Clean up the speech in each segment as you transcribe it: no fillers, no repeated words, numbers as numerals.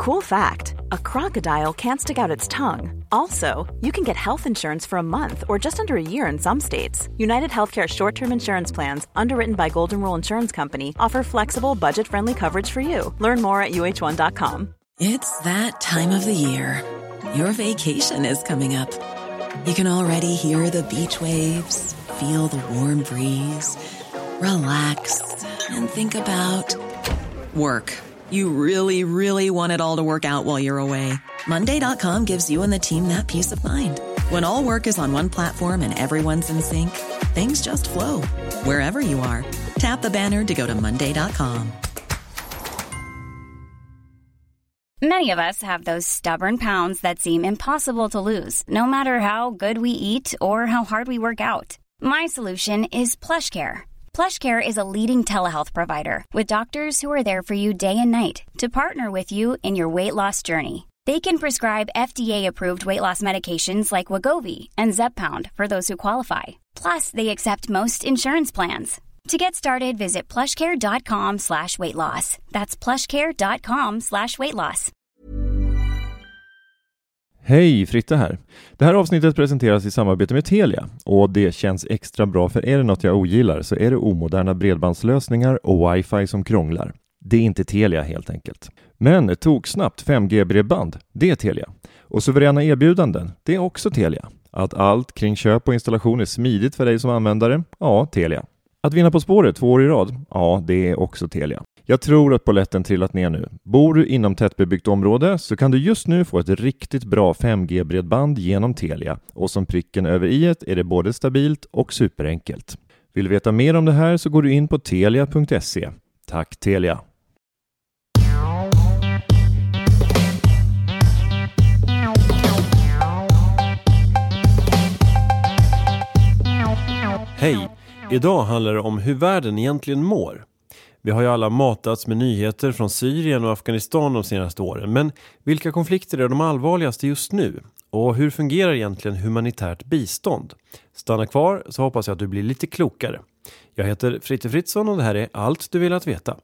Cool fact, a crocodile can't stick out its tongue. Also, you can get health insurance for a month or just under a year in some states. United Healthcare short-term insurance plans, underwritten by Golden Rule Insurance Company, offer flexible, budget-friendly coverage for you. Learn more at uh1.com. It's that time of the year. Your vacation is coming up. You can already hear the beach waves, feel the warm breeze, relax, and think about work. You really, really want it all to work out while you're away. Monday.com gives you and the team that peace of mind. When all work is on one platform and everyone's in sync, things just flow. Wherever you are, tap the banner to go to Monday.com. Many of us have those stubborn pounds that seem impossible to lose, no matter how good we eat or how hard we work out. My solution is PlushCare. PlushCare is a leading telehealth provider with doctors who are there for you day and night to partner with you in your weight loss journey. They can prescribe FDA-approved weight loss medications like Wegovy and Zepbound for those who qualify. Plus, they accept most insurance plans. To get started, visit plushcare.com/weightloss. That's plushcare.com/weightloss. Hej, Fritte här. Det här avsnittet presenteras i samarbete med Telia och det känns extra bra, för är det något jag ogillar så är det omoderna bredbandslösningar och wifi som krånglar. Det är inte Telia helt enkelt. Men toksnabbt 5G-bredband, det är Telia. Och suveräna erbjudanden, det är också Telia. Att allt kring köp och installation är smidigt för dig som användare, ja, Telia. Att vinna På spåret 2 år i rad, ja, det är också Telia. Jag tror att polletten trillat ner nu. Bor du inom tättbebyggt område så kan du just nu få ett riktigt bra 5G-bredband genom Telia. Och som pricken över i-et är det både stabilt och superenkelt. Vill du veta mer om det här så går du in på telia.se. Tack Telia! Hej! Idag handlar det om hur världen egentligen mår. Vi har ju alla matats med nyheter från Syrien och Afghanistan de senaste åren. Men vilka konflikter är de allvarligaste just nu? Och hur fungerar egentligen humanitärt bistånd? Stanna kvar så hoppas jag att du blir lite klokare. Jag heter Fritte Fritzson och det här är Allt du vill att veta.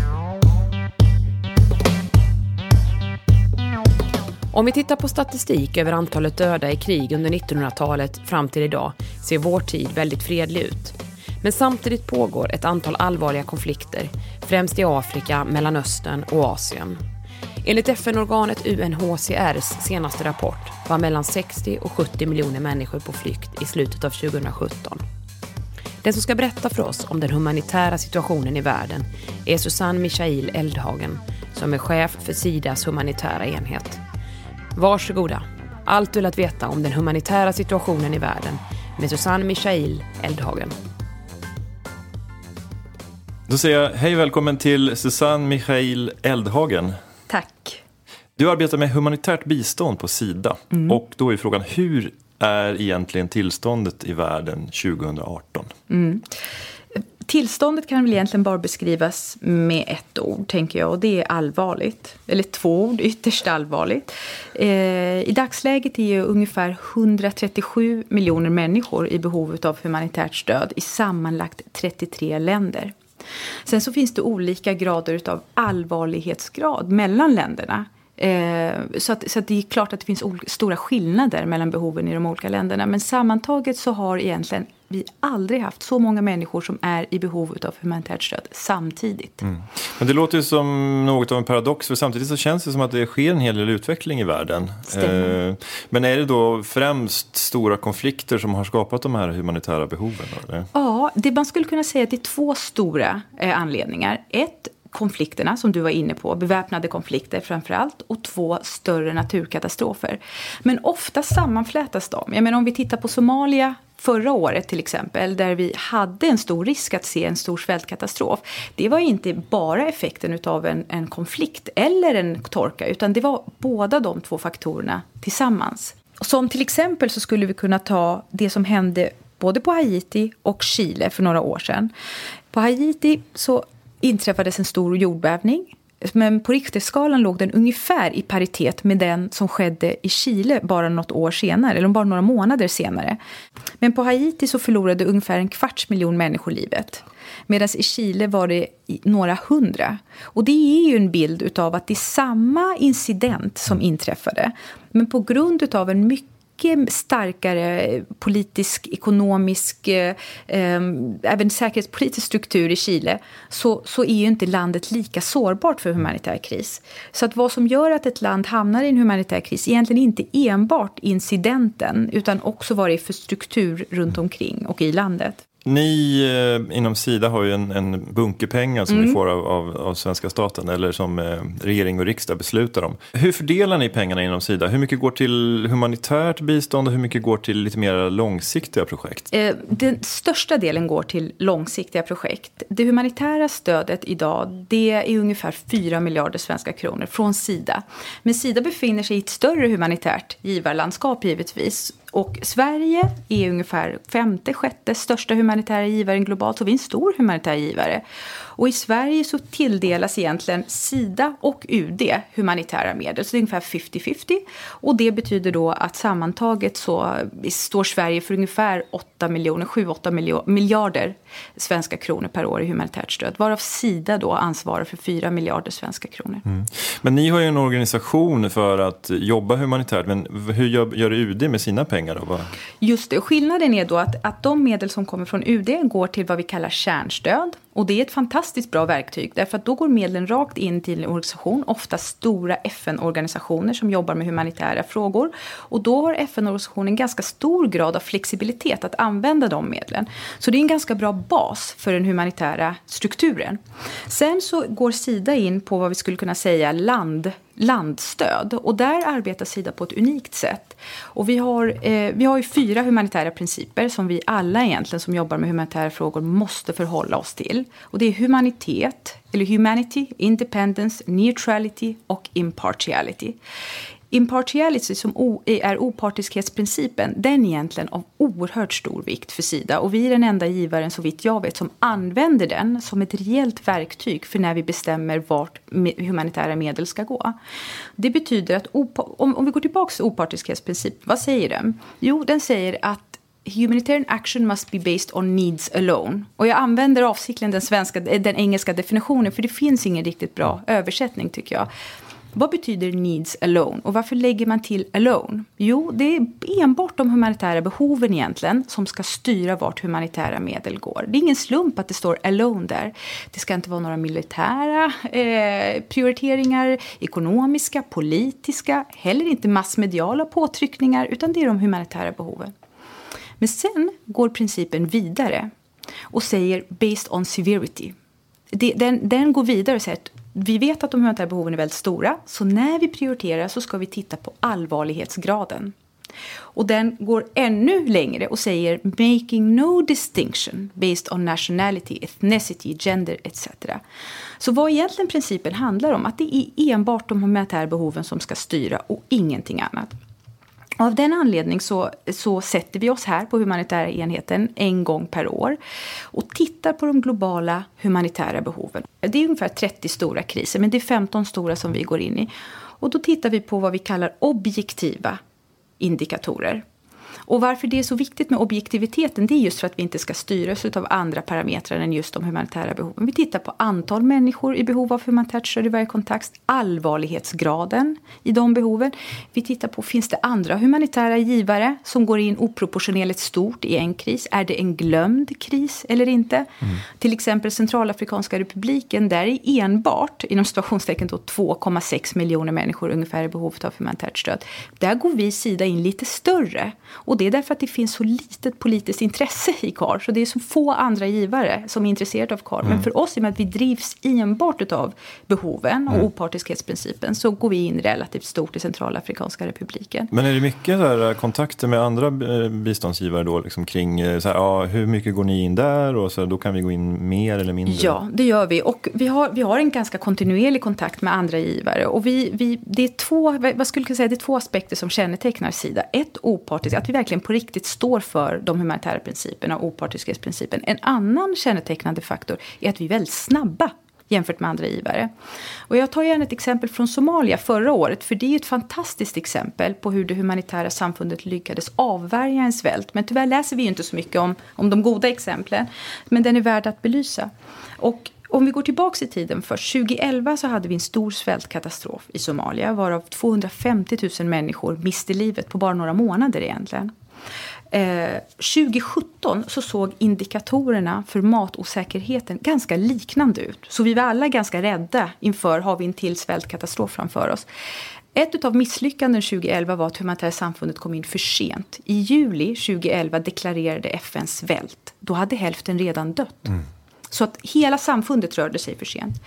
Om vi tittar på statistik över antalet döda i krig under 1900-talet fram till idag ser vår tid väldigt fredlig ut. Men samtidigt pågår ett antal allvarliga konflikter, främst i Afrika, Mellanöstern och Asien. Enligt FN-organet UNHCRs senaste rapport var mellan 60 och 70 miljoner människor på flykt i slutet av 2017. Den som ska berätta för oss om den humanitära situationen i världen är Susanne Michail Eldhagen, som är chef för Sidas humanitära enhet. Varsågoda, allt du vill att veta om den humanitära situationen i världen med Susanne Michail Eldhagen. Då säger jag hej, välkommen till Susanne Michail Eldhagen. Tack. Du arbetar med humanitärt bistånd på Sida. Och då är frågan, hur är egentligen tillståndet i världen 2018? Tillståndet kan väl egentligen bara beskrivas med ett ord, tänker jag. Och det är allvarligt. Eller 2 ord, ytterst allvarligt. I dagsläget är ju ungefär 137 miljoner människor i behov av humanitärt stöd i sammanlagt 33 länder. Sen så finns det olika grader av allvarlighetsgrad mellan länderna. Så att det är klart att det finns stora skillnader mellan behoven i de olika länderna. Men sammantaget så har egentligen vi aldrig haft så många människor som är i behov av humanitärt stöd samtidigt. Men det låter ju som något av en paradox, för samtidigt så känns det som att det sker en hel del utveckling i världen. Men är det då främst stora konflikter som har skapat de här humanitära behoven? Eller? Ja, man skulle kunna säga att det är 2 stora anledningar. 1, konflikterna som du var inne på, beväpnade konflikter framförallt, och 2 större naturkatastrofer. Men ofta sammanflätas de. Jag menar, om vi tittar på Somalia förra året till exempel, där vi hade en stor risk att se en stor svältkatastrof. Det var inte bara effekten av en konflikt eller en torka, utan det var båda de 2 faktorerna tillsammans. Som till exempel så skulle vi kunna ta det som hände både på Haiti och Chile för några år sedan. På Haiti så inträffades en stor jordbävning Men på Richterskalan låg den ungefär i paritet med den som skedde i Chile bara något år senare, eller bara några månader senare. Men på Haiti så förlorade ungefär 250 000 människor livet. Medan i Chile var det några hundra. Och det är ju en bild utav att det är samma incident som inträffade. Men på grund av en mycket starkare politisk, ekonomisk, även säkerhetspolitisk struktur i Chile så är ju inte landet lika sårbart för humanitär kris. Så att vad som gör att ett land hamnar i en humanitär kris egentligen inte enbart incidenten utan också vad det är för struktur runt omkring och i landet. Ni inom Sida har ju en bunkerpengar som ni får av svenska staten eller som regering och riksdag beslutar om. Hur fördelar ni pengarna inom Sida? Hur mycket går till humanitärt bistånd och hur mycket går till lite mer långsiktiga projekt? Den största delen går till långsiktiga projekt. Det humanitära stödet idag, det är ungefär 4 miljarder svenska kronor från Sida. Men Sida befinner sig i ett större humanitärt givarlandskap givetvis. Och Sverige är ungefär 5:e, 6:e största humanitära givaren globalt. Så vi är en stor humanitär givare. Och i Sverige så tilldelas egentligen Sida och UD humanitära medel. Så det är ungefär 50-50. Och det betyder då att sammantaget så står Sverige för ungefär 7-8 miljarder svenska kronor per år i humanitärt stöd. Varav Sida då ansvarar för 4 miljarder svenska kronor. Men ni har ju en organisation för att jobba humanitärt. Men hur gör UD med sina pengar då? Just det, skillnaden är då att de medel som kommer från UD går till vad vi kallar kärnstöd. Och det är ett fantastiskt bra verktyg därför att då går medlen rakt in till en organisation, ofta stora FN-organisationer som jobbar med humanitära frågor. Och då har FN-organisationen ganska stor grad av flexibilitet att använda de medlen. Så det är en ganska bra bas för den humanitära strukturen. Sen så går Sida in på vad vi skulle kunna säga landstöd. Och där arbetar Sida på ett unikt sätt. Och vi har ju 4 humanitära principer som vi alla egentligen som jobbar med humanitära frågor måste förhålla oss till. Och det är humanity, independence, neutrality och impartiality. Impartiality som är opartiskhetsprincipen, den är egentligen av oerhört stor vikt för Sida. Och vi är den enda givaren så vitt jag vet som använder den som ett reellt verktyg för när vi bestämmer vart humanitära medel ska gå. Det betyder att om vi går tillbaka till opartiskhetsprincipen, vad säger den? Jo, den säger att humanitarian action must be based on needs alone. Och jag använder avsiktligen den engelska definitionen för det finns ingen riktigt bra översättning tycker jag. Vad betyder needs alone? Och varför lägger man till alone? Jo, det är enbart de humanitära behoven egentligen som ska styra vart humanitära medel går. Det är ingen slump att det står alone där. Det ska inte vara några militära prioriteringar, ekonomiska, politiska, heller inte massmediala påtryckningar, utan det är de humanitära behoven. Men sen går principen vidare och säger based on severity. Den går vidare och säger att vi vet att de humanitära behoven är väldigt stora. Så när vi prioriterar så ska vi titta på allvarlighetsgraden. Och den går ännu längre och säger making no distinction based on nationality, ethnicity, gender etc. Så vad egentligen principen handlar om att det är enbart de humanitära behoven som ska styra och ingenting annat. Av den anledning så sätter vi oss här på humanitära enheten en gång per år och tittar på de globala humanitära behoven. Det är ungefär 30 stora kriser men det är 15 stora som vi går in i. Och då tittar vi på vad vi kallar objektiva indikatorer. Och varför det är så viktigt med objektiviteten det är just för att vi inte ska styras av andra parametrar än just de humanitära behoven. Vi tittar på antal människor i behov av humanitärt stöd i varje kontext, allvarlighetsgraden i de behoven. Vi tittar på finns det andra humanitära givare som går in oproportionerligt stort i en kris. Är det en glömd kris eller inte? Till exempel Centralafrikanska republiken där är enbart inom situationstecken 2,6 miljoner människor ungefär i behov av humanitärt stöd. Där går vi Sida in lite större. Och det är därför att det finns så litet politiskt intresse i KAR. Så det är så få andra givare som är intresserade av KAR. Men för oss, i och med att vi drivs enbart av behoven och opartiskhetsprincipen, så går vi in relativt stort i Centralafrikanska republiken. Men är det mycket där, kontakter med andra biståndsgivare då, liksom kring så här, hur mycket går ni in där? Och så då kan vi gå in mer eller mindre? Ja, det gör vi. Och vi har en ganska kontinuerlig kontakt med andra givare. Och det är två aspekter som kännetecknar Sida. Ett, opartisk, att vi verkligen på riktigt står för de humanitära principerna och opartiskhetsprincipen. En annan kännetecknande faktor är att vi är väldigt snabba jämfört med andra givare. Och jag tar gärna ett exempel från Somalia förra året, för det är ett fantastiskt exempel på hur det humanitära samfundet lyckades avvärja en svält. Men tyvärr läser vi ju inte så mycket om de goda exemplen, men den är värd att belysa. Och om vi går tillbaka i tiden först, 2011 så hade vi en stor svältkatastrof i Somalia, varav 250 000 människor miste livet på bara några månader egentligen. 2017 så såg indikatorerna för matosäkerheten ganska liknande ut. Så vi var alla ganska rädda inför, har vi en till svältkatastrof framför oss. Ett av misslyckanden 2011 var att humanitära samfundet kom in för sent. I juli 2011 deklarerade FN svält. Då hade hälften redan dött. Så att hela samfundet rörde sig för sent.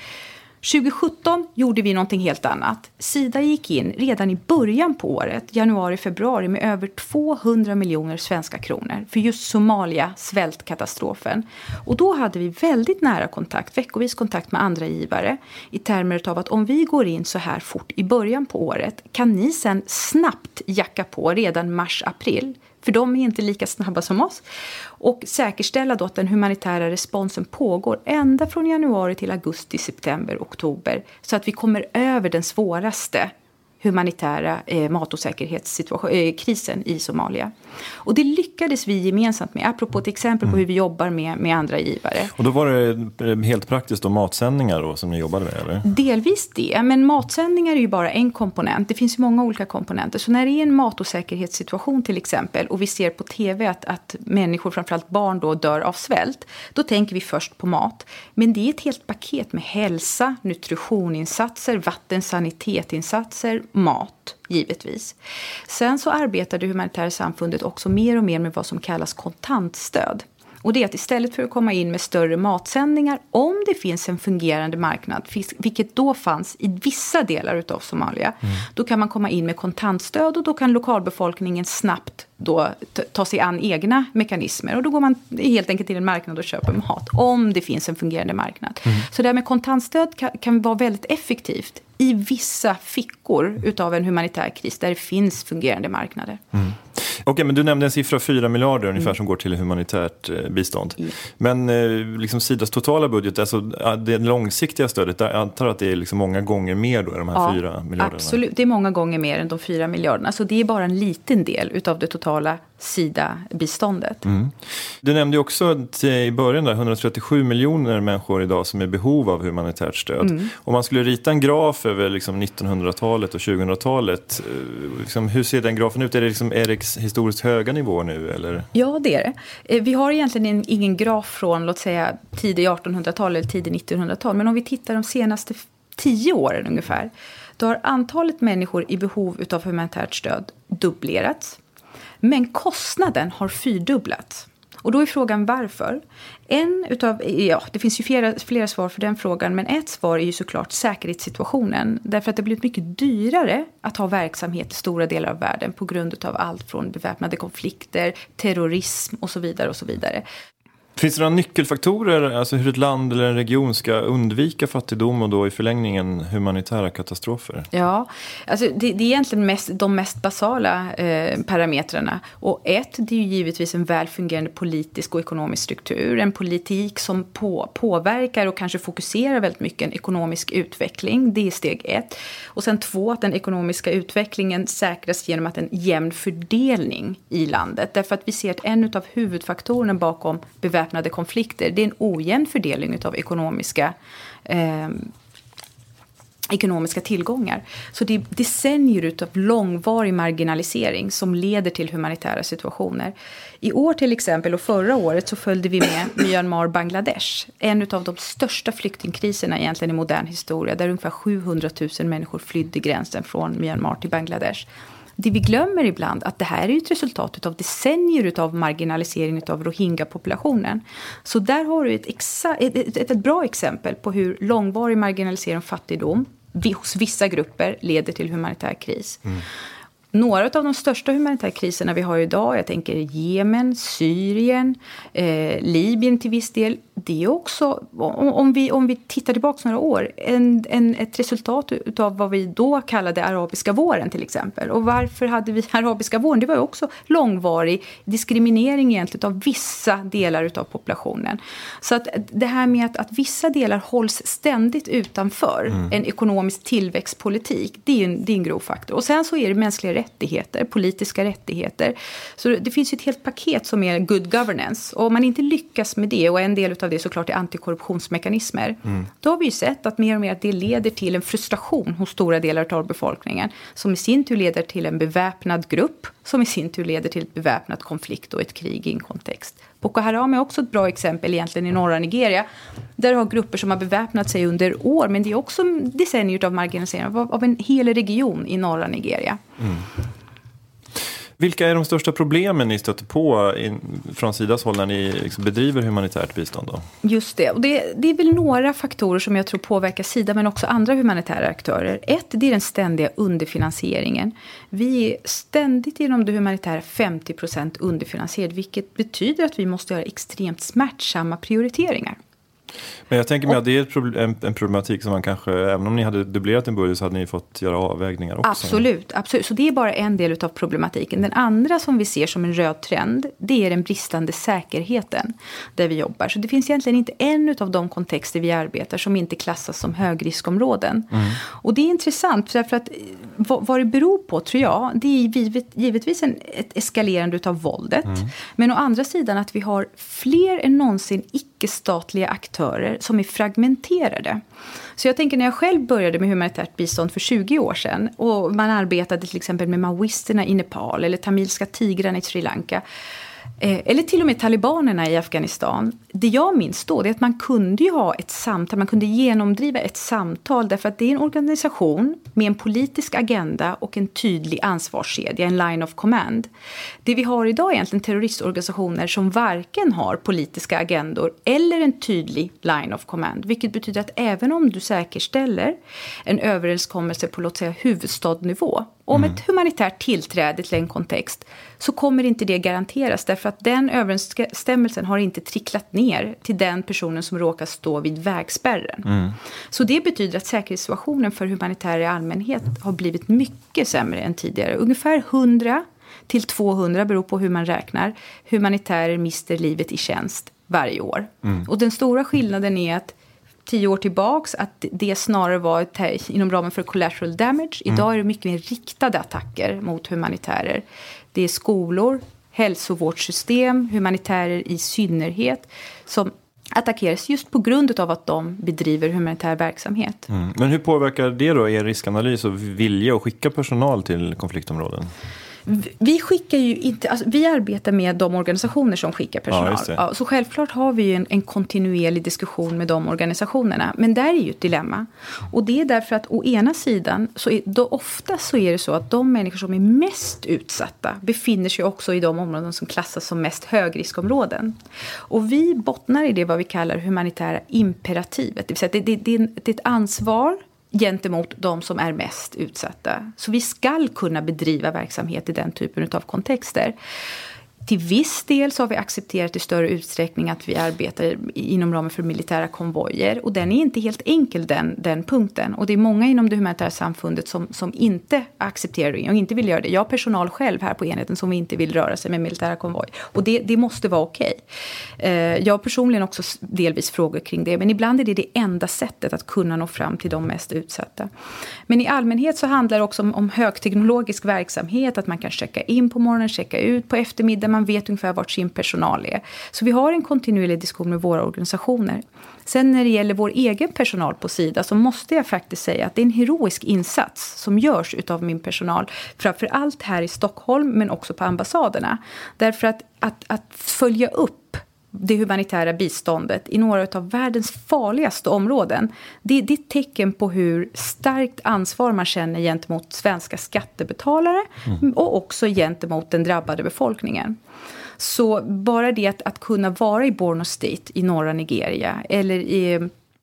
2017 gjorde vi någonting helt annat. Sida gick in redan i början på året, januari-februari, med över 200 miljoner svenska kronor för just Somalia, svältkatastrofen. Och då hade vi väldigt nära kontakt, veckovis kontakt med andra givare i termer av att om vi går in så här fort i början på året, kan ni sen snabbt jacka på redan mars-april. För de är inte lika snabba som oss. Och säkerställa då att den humanitära responsen pågår ända från januari till augusti, september, oktober. Så att vi kommer över den svåraste humanitära matosäkerhetskrisen i Somalia. Och det lyckades vi gemensamt med, apropå ett exempel på hur vi jobbar med andra givare. Och då var det helt praktiskt då matsändningar då, som ni jobbade med, eller? Delvis det, men matsändningar är ju bara en komponent. Det finns ju många olika komponenter. Så när det är en matosäkerhetssituation till exempel, och vi ser på tv att människor, framförallt barn då, dör av svält, då tänker vi först på mat. Men det är ett helt paket med hälsa, nutritioninsatser, vattensanitetinsatser, mat, givetvis. Sen så arbetar det humanitära samfundet också mer och mer med vad som kallas kontantstöd. Och det är att istället för att komma in med större matsändningar, om det finns en fungerande marknad, vilket då fanns i vissa delar utav Somalia, då kan man komma in med kontantstöd och då kan lokalbefolkningen snabbt då ta sig an egna mekanismer. Och då går man helt enkelt till en marknad och köper mat, om det finns en fungerande marknad. Så det här med kontantstöd kan vara väldigt effektivt i vissa fickor utav en humanitär kris där det finns fungerande marknader. Okej, men du nämnde en siffra 4 miljarder ungefär som går till humanitärt bistånd. Men liksom Sidas totala budget, alltså det långsiktiga stödet, jag antar att det är liksom många gånger mer då, de här 4 miljarderna. Absolut, det är många gånger mer än de 4 miljarderna. Så det är bara en liten del utav det totala Sida-biståndet. Du nämnde ju också att i början där 137 miljoner människor idag som är i behov av humanitärt stöd. Om man skulle rita en graf över liksom 1900-talet och 2000-talet, liksom, hur ser den grafen ut? Är det historiskt höga nivåer nu? Eller? Ja, det är det. Vi har egentligen ingen graf från, låt säga, tidig 1800-tal eller tidig 1900-tal. Men om vi tittar de senaste 10 åren ungefär, då har antalet människor i behov av humanitärt stöd dubblerats. Men kostnaden har fyrdubblats. Och då är frågan varför. Det finns ju flera svar för den frågan, men ett svar är ju såklart säkerhetssituationen. Därför att det blivit mycket dyrare att ha verksamhet i stora delar av världen på grund av allt från beväpnade konflikter, terrorism och så vidare och så vidare. Finns det några nyckelfaktorer, alltså hur ett land eller en region ska undvika fattigdom och då i förlängningen humanitära katastrofer? Ja, alltså det är egentligen de mest basala parametrarna. Och det är ju givetvis en välfungerande politisk och ekonomisk struktur. En politik som påverkar och kanske fokuserar väldigt mycket en ekonomisk utveckling. Det är steg 1. Och sen 2, att den ekonomiska utvecklingen säkras genom att en jämn fördelning i landet. Därför att vi ser att en av huvudfaktorerna bakom beväpnade konflikter, det är en ojämn fördelning av ekonomiska tillgångar. Så det är decennier av långvarig marginalisering som leder till humanitära situationer. I år till exempel och förra året så följde vi med Myanmar Bangladesh. En av de största flyktingkriserna egentligen i modern historia, där ungefär 700 000 människor flydde gränsen från Myanmar till Bangladesh. Det vi glömmer ibland att det här är ett resultat av decennier av marginalisering av Rohingya-populationen. Så där har du ett bra exempel på hur långvarig marginalisering och fattigdom hos vissa grupper leder till humanitär kris. några av de största humanitära kriserna vi har idag, jag tänker Jemen, Syrien, Libyen till viss del, det är också, om vi tittar tillbaka några år, ett resultat av vad vi då kallade arabiska våren till exempel. Och varför hade vi arabiska våren? Det var ju också långvarig diskriminering egentligen av vissa delar utav populationen. Så att det här med att vissa delar hålls ständigt utanför en ekonomisk tillväxtpolitik, det är en grov faktor. Och sen så är det mänskliga rättigheter, politiska rättigheter. Så det finns ju ett helt paket som är good governance. Och om man inte lyckas med det, och en del av det såklart är antikorruptionsmekanismer, då har vi ju sett att mer och mer att det leder till en frustration hos stora delar av befolkningen, som i sin tur leder till en beväpnad grupp, som i sin tur leder till ett beväpnat konflikt och ett krig i en kontext. Boko Haram är också ett bra exempel egentligen i norra Nigeria. Där har grupper som har beväpnat sig under år, men det är också decennier av marginalisering av en hel region i norra Nigeria. Vilka är de största problemen ni stöter på från Sidas håll när ni liksom bedriver humanitärt bistånd då? Just det, och det är väl några faktorer som jag tror påverkar Sida men också andra humanitära aktörer. Det är den ständiga underfinansieringen. Vi är ständigt inom det humanitära 50% underfinansierade, vilket betyder att vi måste göra extremt smärtsamma prioriteringar. Men jag tänker mig att det är en problematik som man kanske, även om ni hade dubblerat en budget så hade ni fått göra avvägningar också. Absolut. Så det är bara en del av problematiken. Den andra som vi ser som en röd trend, det är den bristande säkerheten där vi jobbar. Så det finns egentligen inte en av de kontexter vi arbetar som inte klassas som högriskområden. Och det är intressant för att vad det beror på tror jag, det är givetvis ett eskalerande av våldet. Men å andra sidan att vi har fler än någonsin icke-statliga aktörer som är fragmenterade. Så jag tänker när jag själv började med humanitärt bistånd för 20 år sedan och man arbetade till exempel med maoisterna i Nepal eller tamilska tigrarna i Sri Lanka eller till och med talibanerna i Afghanistan. Det jag minns då är att man kunde ju ha ett samtal, man kunde genomdriva ett samtal därför att det är en organisation med en politisk agenda och en tydlig ansvarskedja, en line of command. Det vi har idag är egentligen terroristorganisationer som varken har politiska agendor eller en tydlig line of command, vilket betyder att även om du säkerställer en överenskommelse på låt säga huvudstadnivå om ett humanitärt tillträde till en kontext så kommer inte det garanteras därför att den överensstämmelsen har inte tricklat ner till den personen som råkar stå vid vägspärren. Så det betyder att säkerhetssituationen för humanitära i allmänhet har blivit mycket sämre än tidigare. Ungefär 100 till 200 beror på hur man räknar. Humanitärer mister livet i tjänst varje år. Och den stora skillnaden är att 10 år tillbaks att det snarare var inom ramen för collateral damage. Idag är det mycket mer riktade attacker mot humanitärer. Det är skolor, hälsovårdssystem, humanitärer i synnerhet som attackeras just på grund av att de bedriver humanitär verksamhet. Men hur påverkar det då er riskanalys och vilja att skicka personal till konfliktområden? Vi skickar ju inte, alltså vi arbetar med de organisationer som skickar personal. Ja, så självklart har vi ju en kontinuerlig diskussion med de organisationerna. Men där är ju ett dilemma. Och det är därför att å ena sidan ofta så är det så att de människor som är mest utsatta befinner sig också i de områden som klassas som mest högriskområden. Och vi bottnar i det vad vi kallar humanitära imperativet. Det vill säga att det är ett ansvar gentemot de som är mest utsatta. Så vi ska kunna bedriva verksamhet i den typen av kontexter. Till viss del så har vi accepterat i större utsträckning att vi arbetar inom ramen för militära konvojer. Och den är inte helt enkel den punkten. Och det är många inom det humanitära samfundet som inte accepterar det och inte vill göra det. Jag har personal själv här på enheten som inte vill röra sig med militära konvoj. Och det måste vara okej. Jag har personligen också delvis frågor kring det. Men ibland är det enda sättet att kunna nå fram till de mest utsatta. Men i allmänhet så handlar det också om högteknologisk verksamhet. Att man kan checka in på morgonen, checka ut på eftermiddagen. Man vet ungefär vart sin personal är. Så vi har en kontinuerlig diskussion med våra organisationer. Sen när det gäller vår egen personal på Sida så måste jag faktiskt säga att det är en heroisk insats som görs utav min personal. Framförallt här i Stockholm men också på ambassaderna. Därför att följa upp det humanitära biståndet i några av världens farligaste områden. Det är ett tecken på hur starkt ansvar man känner gentemot svenska skattebetalare och också gentemot den drabbade befolkningen. Så bara det att kunna vara i Borno State i norra Nigeria eller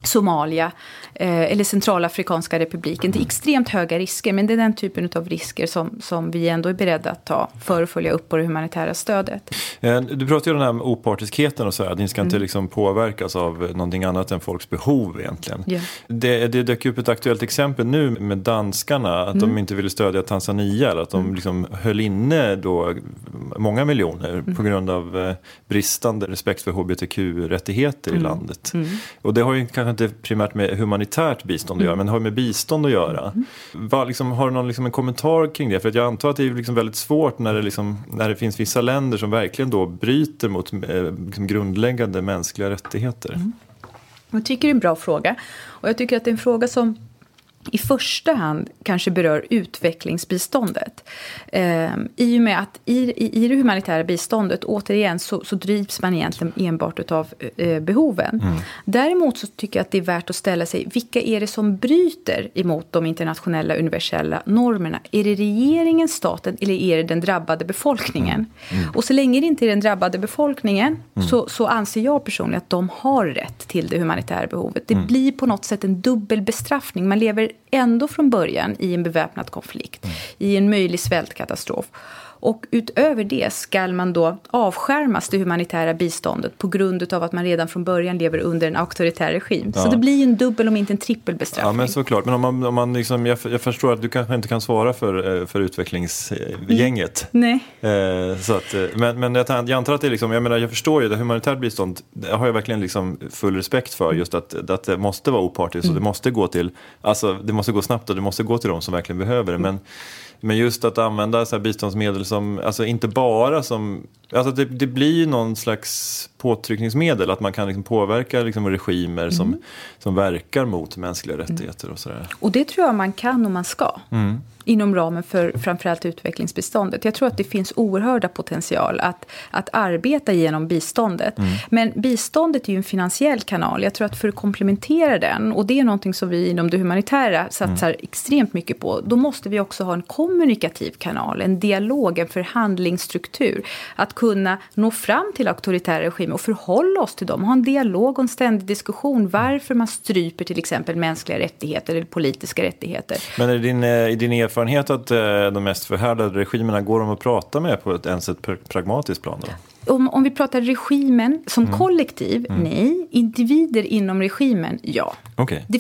Somalia eller Centralafrikanska republiken. Det är extremt höga risker, men det är den typen av risker som vi ändå är beredda att ta för att följa upp på det humanitära stödet. Du pratar ju om den här opartiskheten och så här, att ni ska inte liksom påverkas av någonting annat än folks behov egentligen. Yeah. Det dök upp ett aktuellt exempel nu med danskarna, att de inte ville stödja Tanzania, eller att de liksom höll inne då många miljoner på grund av bristande respekt för hbtq-rättigheter i landet. Och det har ju kanske inte primärt med humanitärt bistånd att göra, men det har med bistånd att göra. Har du någon en kommentar kring det? För att jag antar att det är väldigt svårt när det finns vissa länder som verkligen då bryter mot grundläggande mänskliga rättigheter. Jag tycker det är en bra fråga. Och jag tycker att det är en fråga som i första hand kanske berör utvecklingsbiståndet. I och med att i det humanitära biståndet återigen så drivs man egentligen enbart av behoven. Däremot så tycker jag att det är värt att ställa sig, vilka är det som bryter emot de internationella universella normerna? Är det regeringen, staten eller är det den drabbade befolkningen? Och så länge det inte är den drabbade befolkningen så anser jag personligen att de har rätt till det humanitära behovet. Det blir på något sätt en dubbel bestraffning. Man lever ändå från början i en beväpnad konflikt, i en möjlig svältkatastrof. Och utöver det ska man då avskärmas det humanitära biståndet på grund av att man redan från början lever under en auktoritär regim. Ja. Så det blir en dubbel om inte en trippelbestraffning. Ja, men såklart. Men om man jag förstår att du kanske inte kan svara för utvecklingsgänget. Nej. Så att, men jag antar att det jag förstår ju det humanitära bistånd, det har jag verkligen full respekt för, just att det måste vara opartiskt och det måste gå till, alltså det måste gå snabbt och det måste gå till de som verkligen behöver det. Men just att använda så här biståndsmedel som, alltså inte bara som, alltså det blir någon slags påtryckningsmedel, att man kan påverka regimer som verkar mot mänskliga rättigheter och sådär. Och det tror jag man kan och man ska. Inom ramen för framförallt utvecklingsbiståndet. Jag tror att det finns oerhörda potential att arbeta genom biståndet. Men biståndet är ju en finansiell kanal. Jag tror att för att komplementera den, och det är någonting som vi inom det humanitära satsar extremt mycket på, då måste vi också ha en kommunikativ kanal, en dialog, en förhandlingsstruktur. Att kunna nå fram till auktoritära regimer och förhålla oss till dem. Ha en dialog och en ständig diskussion varför man stryper till exempel mänskliga rättigheter eller politiska rättigheter. Men är din erfarenhet att de mest förhärdade regimerna går de att prata med på ett pragmatiskt plan då? Om vi pratar regimen som kollektiv, nej. Individer inom regimen, ja. Okay. Det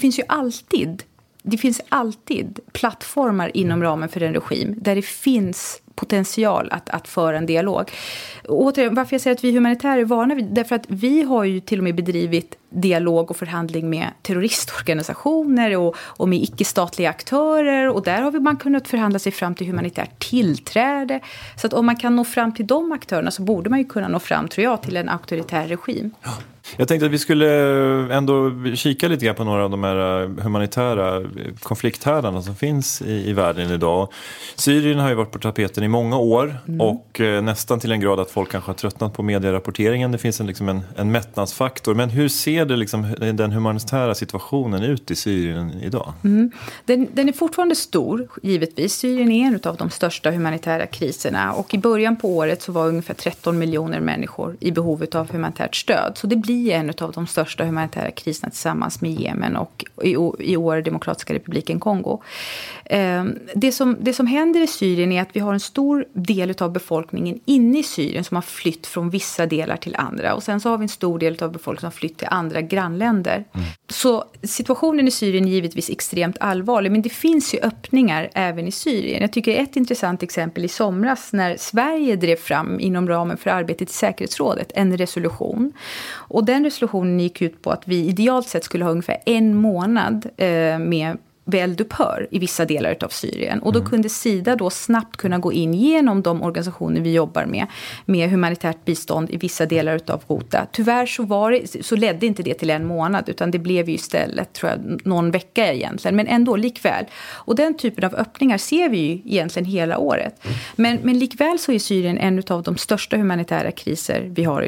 finns alltid plattformar inom ramen för en regim där det finns potential att föra en dialog. Återigen, varför jag säger att vi humanitärer är vana vid, därför att vi har ju till och med bedrivit dialog och förhandling med terroristorganisationer och med icke-statliga aktörer, och där har man kunnat förhandla sig fram till humanitärt tillträde. Så att om man kan nå fram till de aktörerna så borde man ju kunna nå fram, tror jag, till en auktoritär regim. Ja. Jag tänkte att vi skulle ändå kika lite grann på några av de här humanitära konflikthärdarna som finns i världen idag. Syrien har ju varit på tapeten i många år och nästan till en grad att folk kanske har tröttnat på medierapporteringen. Det finns en mättnadsfaktor. Men hur ser det den humanitära situationen ut i Syrien idag? Den är fortfarande stor, givetvis. Syrien är en av de största humanitära kriserna, och i början på året så var ungefär 13 miljoner människor i behovet av humanitärt stöd. Så det blir en av de största humanitära kriserna tillsammans med Jemen och i år Demokratiska republiken Kongo. Det som händer i Syrien är att vi har en stor del av befolkningen inne i Syrien som har flytt från vissa delar till andra, och sen så har vi en stor del av befolkningen som har flytt till andra grannländer. Så situationen i Syrien är givetvis extremt allvarlig, men det finns ju öppningar även i Syrien. Jag tycker ett intressant exempel i somras när Sverige drev fram inom ramen för arbetet i säkerhetsrådet en resolution. Och den resolutionen gick ut på att vi idealt sett skulle ha ungefär 1 månad med eldupphör i vissa delar av Syrien. Och då kunde Sida då snabbt kunna gå in genom de organisationer vi jobbar med humanitärt bistånd i vissa delar av Ghouta. Tyvärr så ledde inte det till 1 månad, utan det blev ju istället, tror jag, någon vecka egentligen. Men ändå likväl. Och den typen av öppningar ser vi ju egentligen hela året. Men likväl så är Syrien en av de största humanitära kriser vi har idag.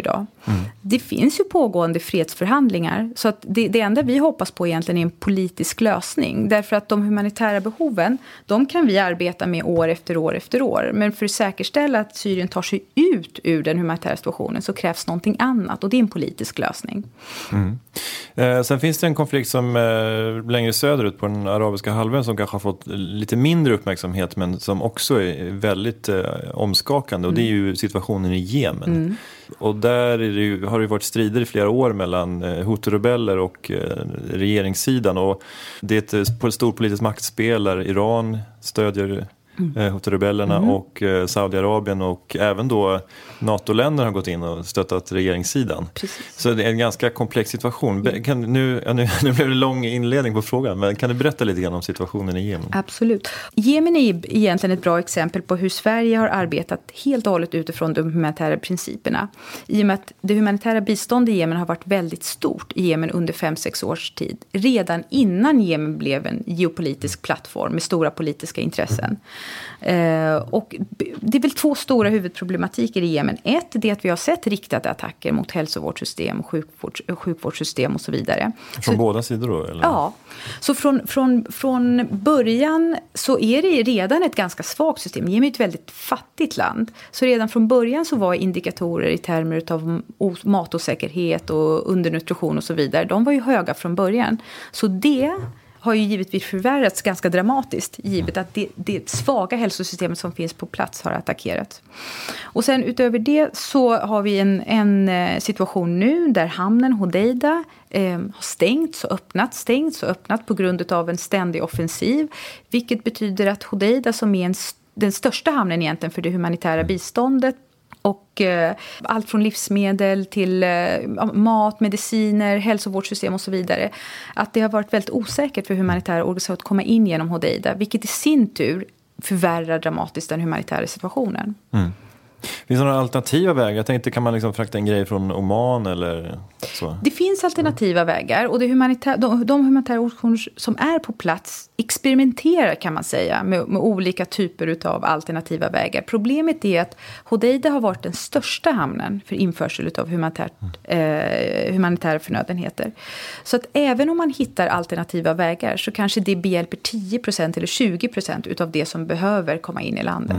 Det finns ju pågående fredsförhandlingar, så att det enda vi hoppas på egentligen är en politisk lösning. Därför att de humanitära behoven, de kan vi arbeta med år efter år efter år. Men för att säkerställa att Syrien tar sig ut ur den humanitära situationen så krävs någonting annat, och det är en politisk lösning. Sen finns det en konflikt som längre söderut på den arabiska halvön som kanske har fått lite mindre uppmärksamhet, men som också är väldigt omskakande, och det är ju situationen i Jemen. Och där har det varit strider i flera år mellan Houthi-rebeller och regeringssidan, och det är ett stort politiskt maktspel där Iran stödjer Houthi-rebellerna och Saudiarabien, och även då NATO-länder har gått in och stöttat regeringssidan. Precis. Så det är en ganska komplex situation. Nu blev det lång inledning på frågan, men kan du berätta lite grann om situationen i Jemen? Absolut. Jemen är egentligen ett bra exempel på hur Sverige har arbetat helt och hållet utifrån de humanitära principerna. I och med att det humanitära biståndet i Jemen har varit väldigt stort i Jemen under 5-6 års tid. Redan innan Jemen blev en geopolitisk plattform med stora politiska intressen. Och det är väl 2 stora huvudproblematiker i Jemen. Ett, det är att vi har sett riktade attacker mot hälsovårdssystem, sjukvårdssystem och så vidare. Från båda sidor då? Eller? Ja, så från början så är det redan ett ganska svagt system. Jemen är ett väldigt fattigt land. Så redan från början så var indikatorer i termer av matosäkerhet och undernutrition och så vidare, de var ju höga från början. Så det har ju givetvis förvärrats ganska dramatiskt, givet att det svaga hälsosystemet som finns på plats har attackerats. Och sen utöver det så har vi en situation nu där hamnen Hodeida har stängts och öppnat på grund av en ständig offensiv, vilket betyder att Hodeida, som är den största hamnen egentligen för det humanitära biståndet, och allt från livsmedel till mat, mediciner, hälsovårdssystem och så vidare, att det har varit väldigt osäkert för humanitära organisationer att komma in genom Hodeida, vilket i sin tur förvärrar dramatiskt den humanitära situationen. Finns det några alternativa vägar? Jag tänkte, kan man liksom frakta en grej från Oman eller så? Det finns alternativa vägar, och de humanitära organisationer som är på plats experimenterar, kan man säga, med olika typer av alternativa vägar. Problemet är att Hodeida har varit den största hamnen för införsel av humanitära förnödenheter. Så att även om man hittar alternativa vägar så kanske det behjälper 10% eller 20% utav det som behöver komma in i landet.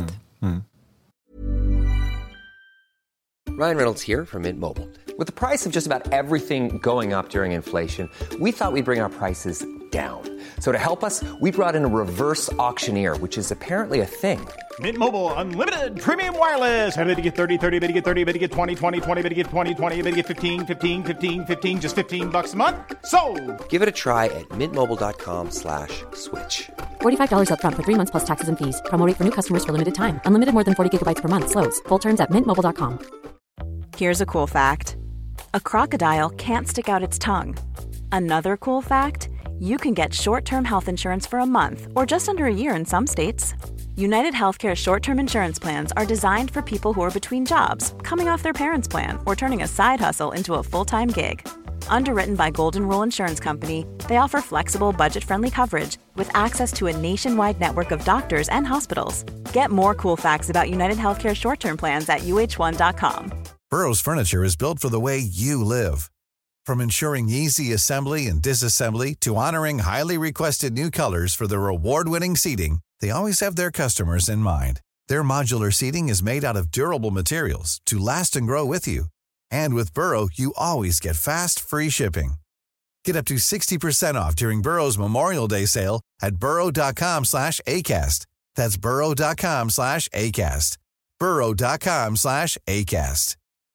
Ryan Reynolds here from Mint Mobile. With the price of just about everything going up during inflation, we thought we'd bring our prices down. So to help us, we brought in a reverse auctioneer, which is apparently a thing. Mint Mobile Unlimited Premium Wireless. How to get 30, 30, bit to get 30, bit to get 20, 20, 20, bit to get 20, 20, bit to get 15, 15, 15, 15, just $15 a month? Sold! Give it a try at mintmobile.com/switch. $45 up front for 3 months plus taxes and fees. Promo rate for new customers for limited time. Unlimited more than 40 gigabytes per month. Slows full terms at mintmobile.com. Here's a cool fact. A crocodile can't stick out its tongue. Another cool fact, you can get short-term health insurance for a month or just under a year in some states. United Healthcare short-term insurance plans are designed for people who are between jobs, coming off their parents' plan, or turning a side hustle into a full-time gig. Underwritten by Golden Rule Insurance Company, they offer flexible, budget-friendly coverage with access to a nationwide network of doctors and hospitals. Get more cool facts about United Healthcare short-term plans at uh1.com. Burrow's furniture is built for the way you live. From ensuring easy assembly and disassembly to honoring highly requested new colors for their award-winning seating, they always have their customers in mind. Their modular seating is made out of durable materials to last and grow with you. And with Burrow, you always get fast, free shipping. Get up to 60% off during Burrow's Memorial Day sale at burrow.com/ACAST. That's burrow.com/ACAST. burrow.com/ACAST.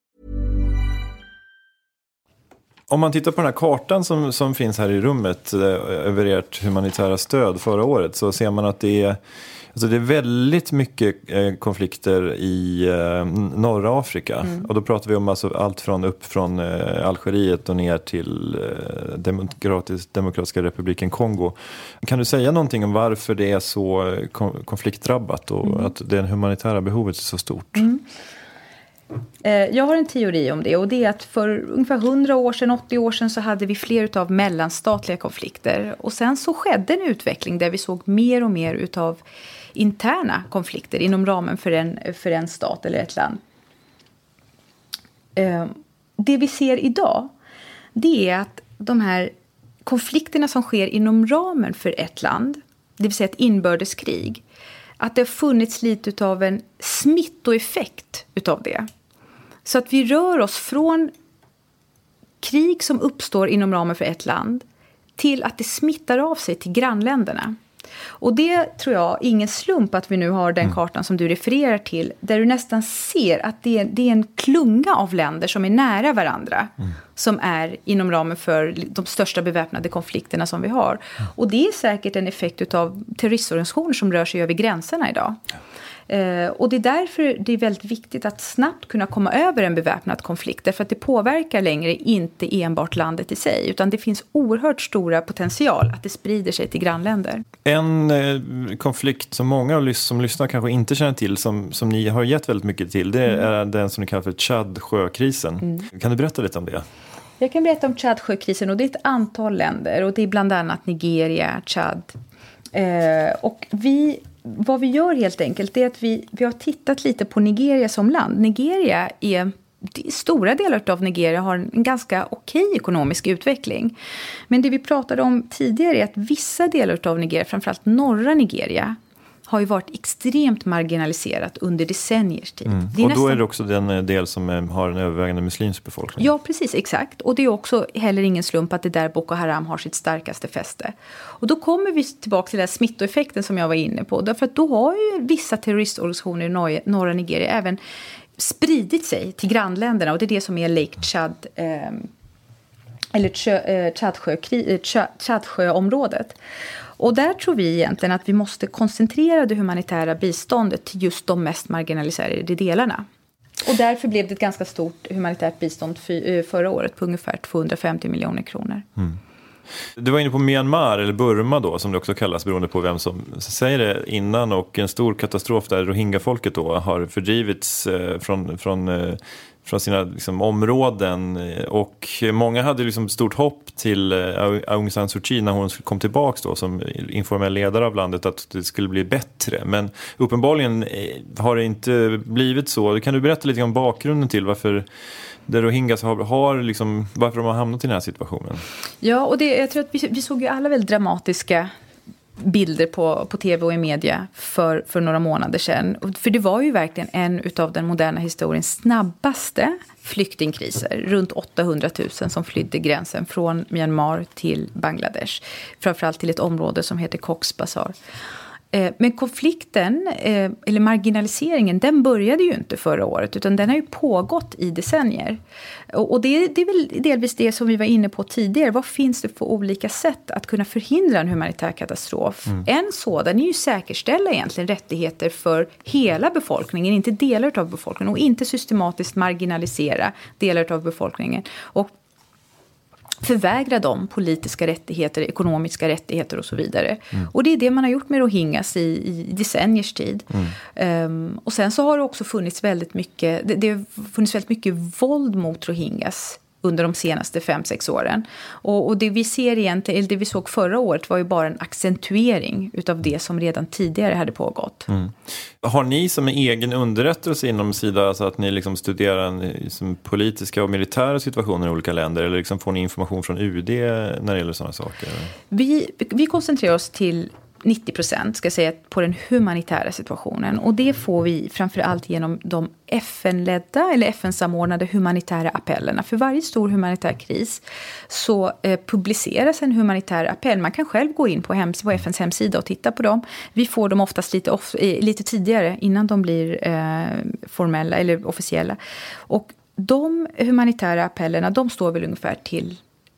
Om man tittar på den här kartan som finns här i rummet över ert humanitära stöd förra året, så ser man att det är väldigt mycket konflikter i norra Afrika. Och då pratar vi om allt från Algeriet och ner till Demokratiska republiken Kongo. Kan du säga någonting om varför det är så konfliktdrabbat och att det humanitära behovet är så stort? Jag har en teori om det, och det är att för ungefär 100 år sedan, 80 år sedan så hade vi fler utav mellanstatliga konflikter, och sen så skedde en utveckling där vi såg mer och mer utav interna konflikter inom ramen för en stat eller ett land. det vi ser idag, det är att de här konflikterna som sker inom ramen för ett land, det vill säga ett inbördeskrig, att det har funnits lite av en smittoeffekt utav det. Så att vi rör oss från krig som uppstår inom ramen för ett land till att det smittar av sig till grannländerna. Och det tror jag ingen slump att vi nu har den kartan som du refererar till, där du nästan ser att det är en klunga av länder som är nära varandra som är inom ramen för de största beväpnade konflikterna som vi har. Och det är säkert en effekt av terroristorganisationer som rör sig över gränserna idag. Och det är därför det är väldigt viktigt att snabbt kunna komma över en beväpnad konflikt, därför att det påverkar längre inte enbart landet i sig, utan det finns oerhört stora potential att det sprider sig till grannländer. En konflikt som många som lyssnar kanske inte känner till, som ni har gett väldigt mycket till, det är den som ni kallar för Tchad-sjökrisen. Kan du berätta lite om det? Jag kan berätta om Tchad-sjökrisen, och det är ett antal länder, och det är bland annat Nigeria, Tchad. Och vad vi gör helt enkelt är att vi har tittat lite på Nigeria som land. Nigeria stora delar av Nigeria har en ganska okej ekonomisk utveckling. Men det vi pratade om tidigare är att vissa delar av Nigeria, framförallt norra Nigeria, har ju varit extremt marginaliserat under decenniers tid. Och då är det också den del som har en övervägande muslimsk befolkning. Ja, precis, exakt. Och det är också heller ingen slump att det där Boko Haram har sitt starkaste fäste. Och då kommer vi tillbaka till den här smittoeffekten som jag var inne på. Därför att då har ju vissa terroristorganisationer i norra Nigeria även spridit sig till grannländerna. Och det är det som är Lake Chad, eller Chadsjöområdet. Och där tror vi egentligen att vi måste koncentrera det humanitära biståndet till just de mest marginaliserade delarna. Och därför blev det ett ganska stort humanitärt bistånd förra året på ungefär 250 miljoner kronor. Du var inne på Myanmar, eller Burma då, som det också kallas beroende på vem som säger det innan, och en stor katastrof där Rohingya-folket då har fördrivits från sina liksom, områden, och många hade liksom stort hopp till Aung San Suu Kyi när hon kom tillbaka då som informell ledare av landet, att det skulle bli bättre, men uppenbarligen har det inte blivit så. Kan du berätta lite om bakgrunden till varför det Rohingyas har liksom, varför de har hamnat i den här situationen? Ja, och jag tror att vi såg ju alla väldigt dramatiska bilder på tv och i media för några månader sedan. För det var ju verkligen en utav den moderna historiens snabbaste flyktingkriser. Runt 800 000 som flydde gränsen från Myanmar till Bangladesh. Framförallt till ett område som heter Cox's Bazar. Men konflikten, eller marginaliseringen, den började ju inte förra året, utan den har ju pågått i decennier. Och det är väl delvis det som vi var inne på tidigare. Vad finns det för olika sätt att kunna förhindra en humanitär katastrof? En sådan är ju säkerställa egentligen rättigheter för hela befolkningen, inte delar av befolkningen, och inte systematiskt marginalisera delar av befolkningen. Och förvägra dem politiska rättigheter, ekonomiska rättigheter och så vidare. Och det är det man har gjort med Rohingyas i decenniers tid. Och sen så har det också funnits väldigt mycket våld mot Rohingyas under de senaste 5-6 åren. Och det vi ser egentligen, eller det vi såg förra året, var ju bara en accentuering utav det som redan tidigare hade pågått. Har ni som en egen underrättelse inom Sida, alltså att ni liksom studerar liksom politiska och militära situationer i olika länder, eller liksom får ni information från UD när det gäller sådana saker? Vi koncentrerar oss till 90% ska jag säga på den humanitära situationen, och det får vi framförallt genom de FN-ledda eller FN-samordnade humanitära appellerna. För varje stor humanitär kris så publiceras en humanitär appell. Man kan själv gå in på FNs hemsida och titta på dem. Vi får dem oftast lite tidigare innan de blir formella eller officiella. Och de humanitära appellerna, de står väl ungefär till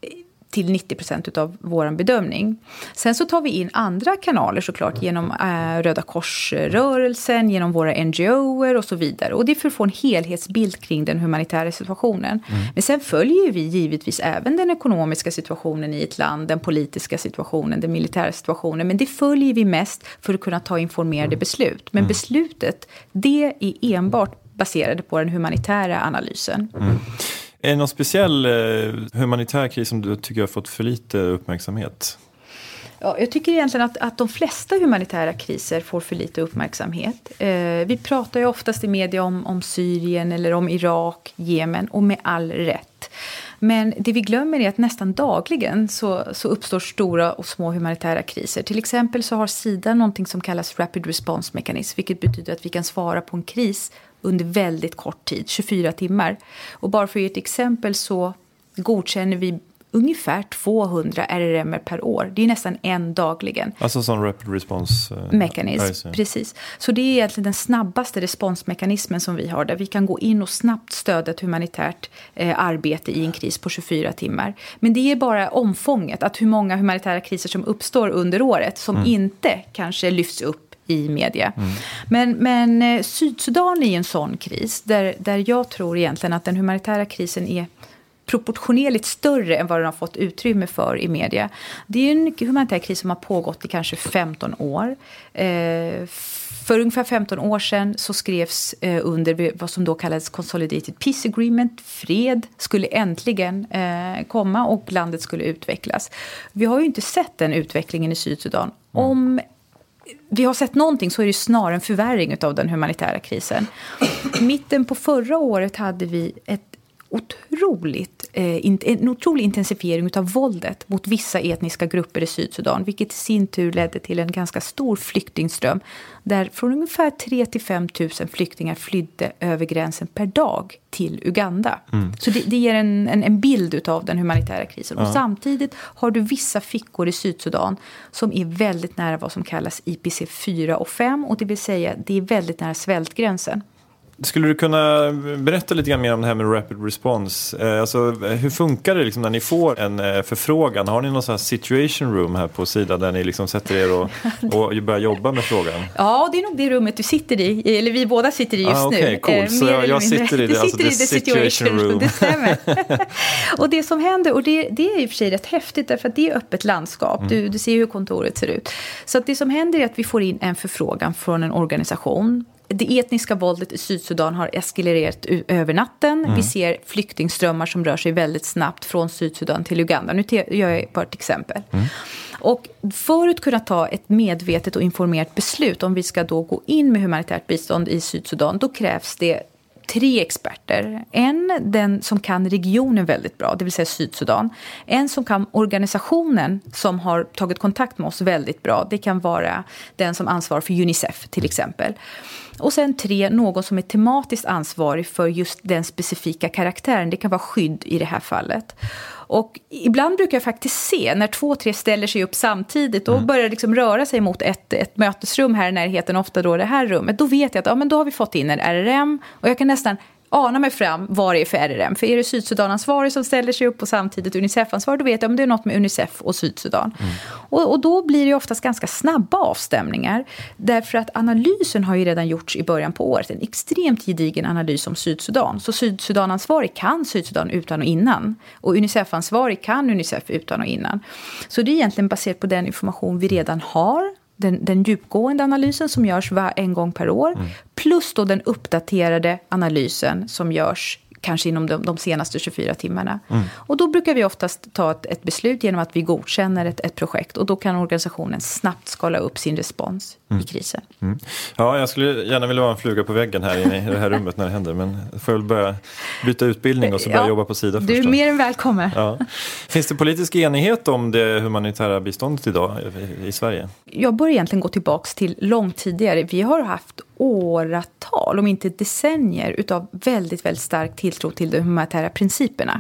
90% av vår bedömning. Sen så tar vi in andra kanaler såklart genom Röda Korsrörelsen, genom våra NGOer och så vidare. Och det är för att få en helhetsbild kring den humanitära situationen. Men sen följer vi givetvis även den ekonomiska situationen i ett land, den politiska situationen, den militära situationen. Men det följer vi mest för att kunna ta informerade beslut. Men beslutet, det är enbart baserade på den humanitära analysen. Är det någon speciell humanitär kris som du tycker har fått för lite uppmärksamhet? Ja, jag tycker egentligen att de flesta humanitära kriser får för lite uppmärksamhet. Vi pratar ju oftast i media om Syrien eller om Irak, Jemen, och med all rätt. Men det vi glömmer är att nästan dagligen så uppstår stora och små humanitära kriser. Till exempel så har SIDA någonting som kallas Rapid Response Mechanism, vilket betyder att vi kan svara på en kris under väldigt kort tid, 24 timmar. Och bara för att ge ett exempel så godkänner vi ungefär 200 RRM per år. Det är nästan en dagligen. Alltså som Rapid Response Mechanism, precis. Så det är egentligen den snabbaste responsmekanismen som vi har, där vi kan gå in och snabbt stödja ett humanitärt arbete i en kris på 24 timmar. Men det är bara omfånget, att hur många humanitära kriser som uppstår under året som inte kanske lyfts upp i media. Men Sydsudan är en sån kris där jag tror egentligen att den humanitära krisen är proportionerligt större än vad den har fått utrymme för i media. Det är en humanitär kris som har pågått i kanske 15 år. För ungefär 15 år sedan så skrevs under vad som då kallades Consolidated Peace Agreement. Fred skulle äntligen komma och landet skulle utvecklas. Vi har ju inte sett den utvecklingen i Sydsudan. Om vi har sett någonting så är det snarare en förvärring av den humanitära krisen. I mitten på förra året hade vi en otrolig intensifiering av våldet mot vissa etniska grupper i Sydsudan, vilket i sin tur ledde till en ganska stor flyktingström där från ungefär 3 till 5 000 flyktingar flydde över gränsen per dag till Uganda. Så det ger en bild av den humanitära krisen. Och samtidigt har du vissa fickor i Sydsudan som är väldigt nära vad som kallas IPC 4 och 5, och det vill säga det är väldigt nära svältgränsen. Skulle du kunna berätta lite grann mer om det här med Rapid Response? Alltså, hur funkar det liksom när ni får en förfrågan? Har ni någon sån här situation room här på sidan där ni liksom sätter er och börjar jobba med frågan? Ja, det är nog det rummet du sitter i, eller vi båda sitter i just nu. Okej, cool. Så jag sitter i det, alltså the situation room. Det stämmer. Och det som händer, och det är i och för sig rätt häftigt därför att det är öppet landskap. Du ser hur kontoret ser ut. Så att det som händer är att vi får in en förfrågan från en organisation. Det etniska våldet i Sydsudan har eskalerat över natten. Vi ser flyktingströmmar som rör sig väldigt snabbt från Sydsudan till Uganda. Nu gör jag bara ett exempel. Och för att kunna ta ett medvetet och informerat beslut om vi ska då gå in med humanitärt bistånd i Sydsudan, då krävs det 3 experter. Den som kan regionen väldigt bra, det vill säga Sydsudan. En som kan organisationen som har tagit kontakt med oss väldigt bra. Det kan vara den som ansvarar för UNICEF till exempel. Och sen 3, någon som är tematiskt ansvarig för just den specifika karaktären. Det kan vara skydd i det här fallet. Och ibland brukar jag faktiskt se när 2-3 ställer sig upp samtidigt och börjar liksom röra sig mot ett mötesrum här i närheten, ofta då det här rummet. Då vet jag att men då har vi fått in en RRM, och jag kan nästan ana mig fram vad det är för RRM. För är det Sydsudan-ansvarig som ställer sig upp och samtidigt UNICEF-ansvarig, då vet jag om det är något med UNICEF och Sydsudan. Och då blir det oftast ganska snabba avstämningar. Därför att analysen har ju redan gjorts i början på året. En extremt gedigen analys om Sydsudan. Så Sydsudan-ansvarig kan Sydsudan utan och innan. Och UNICEF-ansvarig kan UNICEF utan och innan. Så det är egentligen baserat på den information vi redan har. Den djupgående analysen som görs en gång per år. Plus då den uppdaterade analysen som görs kanske inom de senaste 24 timmarna. Och då brukar vi oftast ta ett beslut genom att vi godkänner ett projekt. Och då kan organisationen snabbt skala upp sin respons i krisen. Ja, jag skulle gärna vilja vara en fluga på väggen här i det här rummet när det händer. Men får jag väl börja byta utbildning och så börja jobba på SIDA först. Du är mer än välkommen. Ja. Finns det politisk enighet om det humanitära biståndet idag i Sverige? Jag börjar egentligen gå tillbaka till långt tidigare. Vi har haft åratal, om inte decennier, utav väldigt, väldigt stark tilltro till de humanitära principerna.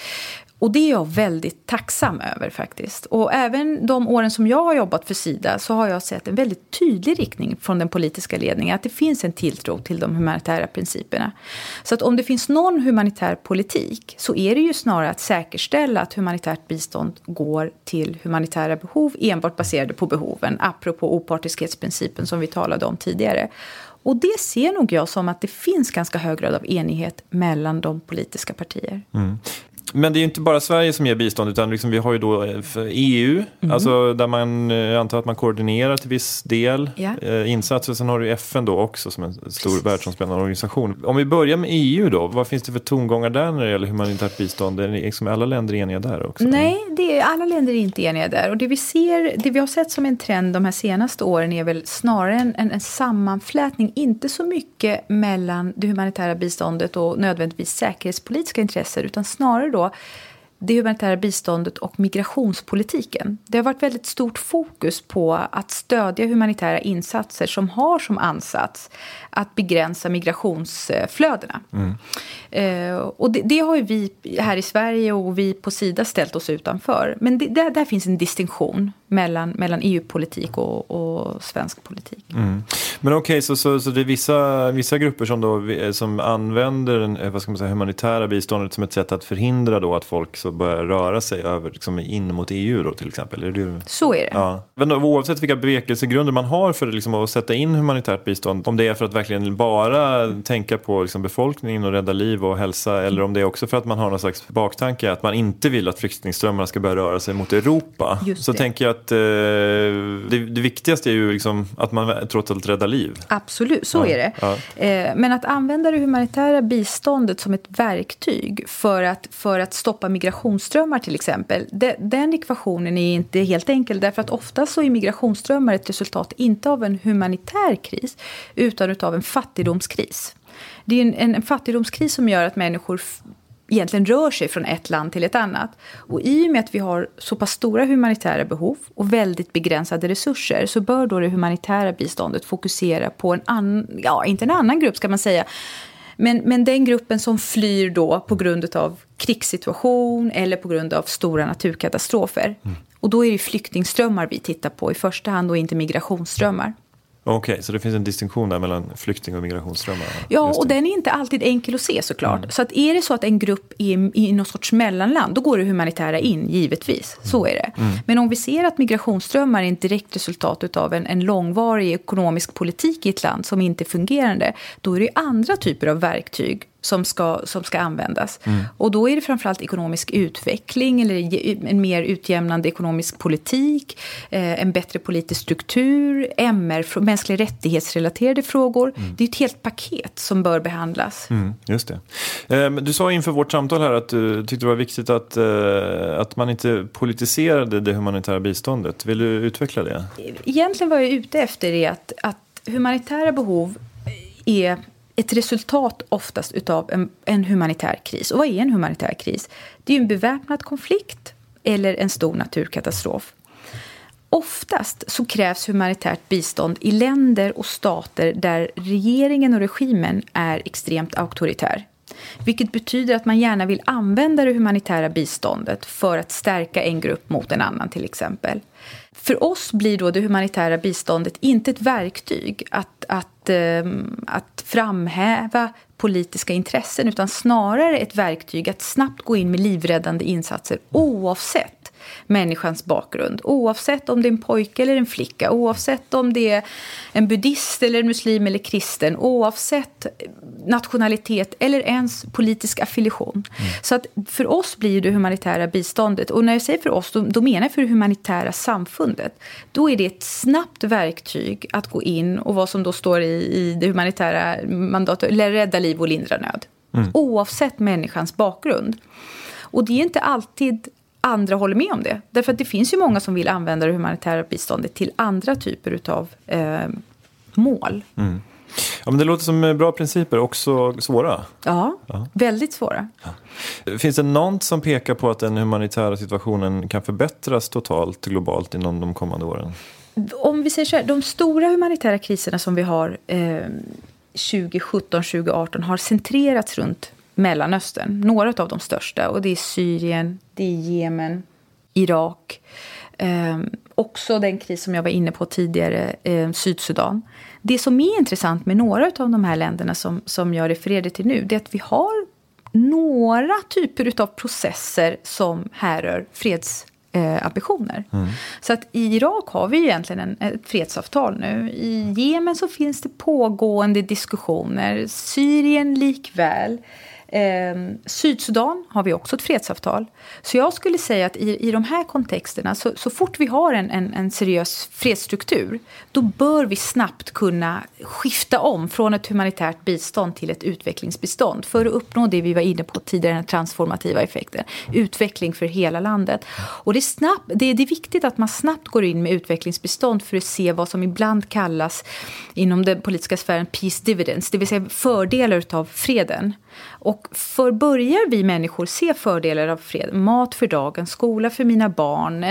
Och det är jag väldigt tacksam över faktiskt. Och även de åren som jag har jobbat för SIDA så har jag sett en väldigt tydlig riktning från den politiska ledningen. Att det finns en tilltro till de humanitära principerna. Så att om det finns någon humanitär politik så är det ju snarare att säkerställa att humanitärt bistånd går till humanitära behov enbart baserade på behoven. Apropå opartiskhetsprincipen som vi talade om tidigare. Och det ser nog jag som att det finns ganska hög grad av enighet mellan de politiska partier. Men det är ju inte bara Sverige som ger bistånd, utan liksom vi har ju då EU, alltså där man antar att man koordinerar till viss del insatser. Sen har du FN då också som en stor världsomspännande organisation. Om vi börjar med EU då, vad finns det för tongångar där när det gäller humanitärt bistånd? Är liksom alla länder eniga där också? Nej, alla länder är inte eniga där. Och det vi har sett som en trend de här senaste åren är väl snarare en sammanflätning, inte så mycket mellan det humanitära biståndet och nödvändigtvis säkerhetspolitiska intressen, utan snarare då det humanitära biståndet och migrationspolitiken. Det har varit väldigt stort fokus på att stödja humanitära insatser som har som ansats att begränsa migrationsflödena. Och det har ju vi här i Sverige och vi på Sida ställt oss utanför. Men där finns en distinktion mellan EU-politik och svensk politik. Men okej, så det är vissa grupper som använder den humanitära biståndet som ett sätt att förhindra då att folk så börjar röra sig över liksom in mot EU då till exempel. Är det? Så är det. Ja. Men då, oavsett vilka bevekelsegrunder man har för liksom, att sätta in humanitärt bistånd, om det är för att verkligen bara tänka på liksom, befolkningen och rädda liv och hälsa, eller om det är också för att man har någon slags baktanke att man inte vill att flyktingströmmarna ska börja röra sig mot Europa. Så tänker jag att det viktigaste är ju liksom att man trots allt räddar liv. Absolut, så är det. Ja. Men att använda det humanitära biståndet som ett verktyg för att stoppa migrationsströmmar till exempel, den ekvationen är inte helt enkel, därför att ofta så är migrationsströmmar ett resultat inte av en humanitär kris utan utav en fattigdomskris. Det är en fattigdomskris som gör att människor egentligen rör sig från ett land till ett annat. Och i och med att vi har så pass stora humanitära behov och väldigt begränsade resurser, så bör då det humanitära biståndet fokusera på inte en annan grupp ska man säga, men den gruppen som flyr då på grund av krigssituation eller på grund av stora naturkatastrofer. Och då är det flyktingströmmar vi tittar på i första hand och inte migrationsströmmar. Okej, så det finns en distinktion där mellan flykting- och migrationsströmmar? Ja, och den är inte alltid enkel att se såklart. Så att är det så att en grupp är i någon sorts mellanland, då går det humanitära in, givetvis. Så är det. Men om vi ser att migrationsströmmar är ett direkt resultat av en långvarig ekonomisk politik i ett land som inte är fungerande, då är det andra typer av verktyg som ska användas. Och då är det framförallt ekonomisk utveckling eller en mer utjämnande ekonomisk politik, en bättre politisk struktur, MR, mänskliga rättighetsrelaterade frågor. Det är ett helt paket som bör behandlas. Just det. Du sa inför vårt samtal här att du tyckte det var viktigt att man inte politiserade det humanitära biståndet. Vill du utveckla det? Egentligen var jag ute efter det att humanitära behov är ett resultat oftast utav en humanitär kris. Och vad är en humanitär kris? Det är en beväpnad konflikt eller en stor naturkatastrof. Oftast så krävs humanitärt bistånd i länder och stater där regeringen och regimen är extremt auktoritär. Vilket betyder att man gärna vill använda det humanitära biståndet för att stärka en grupp mot en annan till exempel. För oss blir då det humanitära biståndet inte ett verktyg att framhäva politiska intressen, utan snarare ett verktyg att snabbt gå in med livräddande insatser oavsett människans bakgrund. Oavsett om det är en pojke eller en flicka, oavsett om det är en buddhist eller en muslim eller kristen, oavsett nationalitet eller ens politisk affiliation. Så att för oss blir det humanitära biståndet, och när jag säger för oss, då menar jag för det humanitära samfundet, då är det ett snabbt verktyg att gå in och vad som då står i det humanitära mandatet, eller rädda liv och lindra nöd. Oavsett människans bakgrund. Och det är inte alltid andra håller med om det. Därför att det finns ju många som vill använda det humanitära biståndet till andra typer av mål. Ja, men det låter som bra principer, också svåra. Ja, väldigt svåra. Ja. Finns det något som pekar på att den humanitära situationen kan förbättras totalt globalt inom de kommande åren? Om vi säger så här, de stora humanitära kriserna som vi har 2017-2018 har centrerats runt Mellanöstern. Några av de största, och det är Syrien, det är Jemen, Irak. Också den kris som jag var inne på tidigare, Sydsudan. Det som är intressant med några av de här länderna som jag refererade till nu, det är att vi har några typer av processer som härrör fredsambitioner. Så att i Irak har vi egentligen ett fredsavtal nu. I Jemen så finns det pågående diskussioner. Syrien likväl. Sydsudan har vi också ett fredsavtal. Så jag skulle säga att i de här kontexterna, så fort vi har en seriös fredsstruktur, då bör vi snabbt kunna skifta om från ett humanitärt bistånd till ett utvecklingsbistånd för att uppnå det vi var inne på tidigare, den transformativa effekten. Utveckling för hela landet. Och det är viktigt att man snabbt går in med utvecklingsbistånd för att se vad som ibland kallas inom den politiska sfären peace dividends, det vill säga fördelar av freden. Och börjar vi människor se fördelar av fred, mat för dagen, skola för mina barn,